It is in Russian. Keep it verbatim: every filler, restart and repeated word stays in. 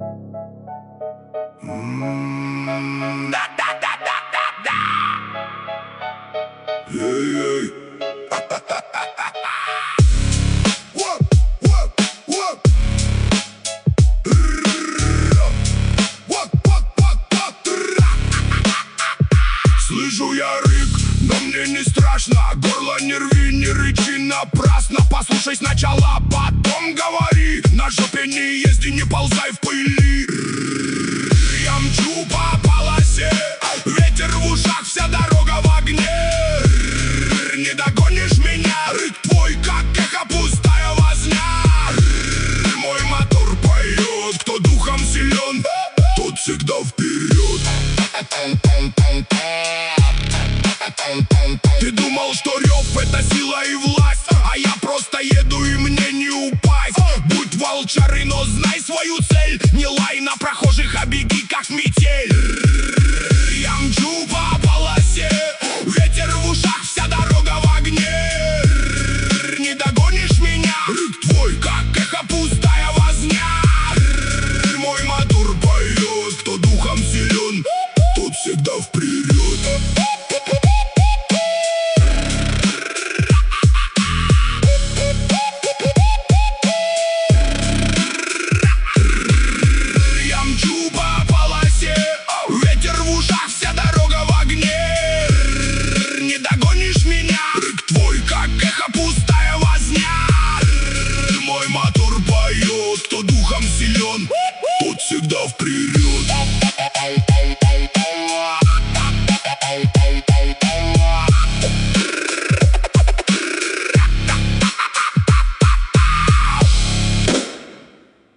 Да-да-да-да-да-да! Эй-эй! Слышу я рык, но мне не страшно. Горло не рви, не рычи напрасно. Послушай сначала, потом говори. На жопе не езди, не ползай в пыли. Я мчу по полосе, ветер в ушах, вся дорога в огне. Не догонишь меня, рык твой, как эхо, пустая возня. Мой мотор поет, кто духом силен, тот всегда вперед. Ты думал, что рев — это сила и власть, а я просто еду и мне не упасть. Будь волчарой, но знай свою цель. Не лай на прохожих, а беги как метель. Я мчу по полосе, ветер в ушах, вся дорога в огне. Не догонишь меня, рык твой, как эхо, пустая возня. Мой мотор поет, кто духом силен, тот всегда вперед. Тот всегда вперед.